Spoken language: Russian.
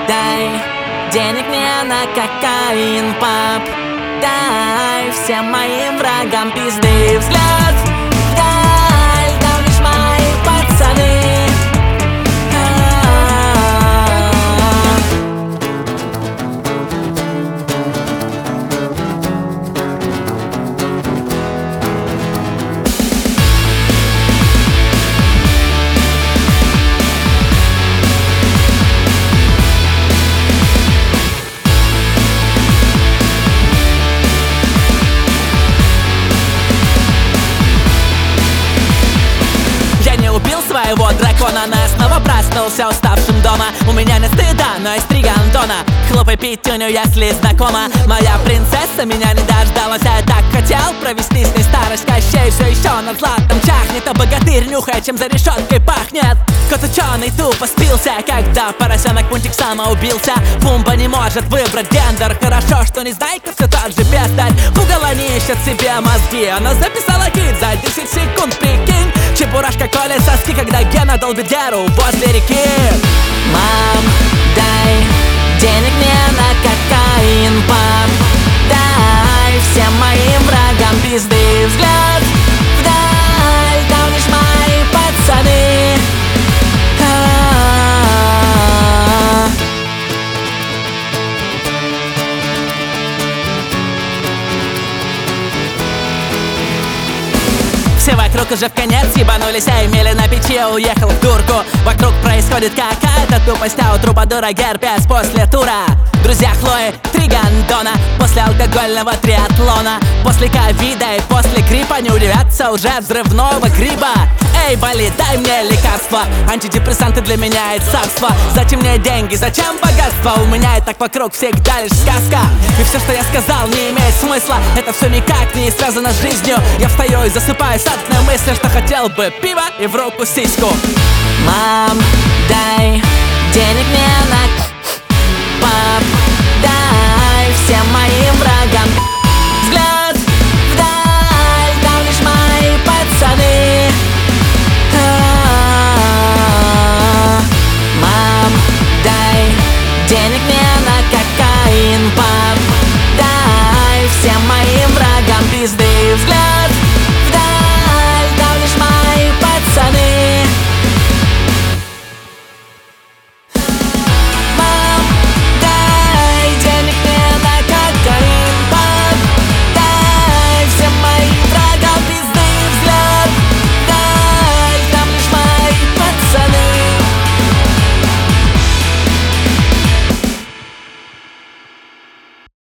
дай денег мне на кокаин, пап. Дай всем моим врагам пизды. Взгляд вдаль, там лишь мои пацаны. Своего дракона, но я снова проснулся уставшим дома. У меня нет стыда, но есть три гандона. Хлопай пятюню, если знакома. Моя принцесса меня не дождалась, а я так хотел провести с ней старость. Кощей все еще над златом чахнет, а богатырь нюхает, чем за решеткой пахнет. Кот ученый тупо спился, когда поросенок Пунтик самоубился. Пумба не может выбрать гендер. Хорошо, что не знайка все тот же бездарь. Пугало не ищет себе мозги. Она записала хит за 10 секунд, прикинь. Чебурашка колет соски, когда Гена долбит Геру возле реки. Мам, дай денег мне на кокаин, пап. Дай всем моим врагам пизды. Взгляд вдаль, там лишь мои пацаны. Все вокруг уже в конец ебанулись, а Эмили на печи уехал в дурку. Вокруг происходит какая-то тупость, а у трубадура герпес после тура. Друзья Хлои, три гандона, после алкогольного триатлона, после ковида и после гриппа не удивятся уже взрывного гриба. Эй, болит, дай мне лекарства. Антидепрессанты для меня это царство. Зачем мне деньги, зачем богатство? У меня и так вокруг всегда лишь сказка. И все, что я сказал, не имеет смысла. Это все никак не связано с жизнью. Я встаю и засыпаю с одной мыслью, что хотел бы пива и в руку сиську. Мам, дай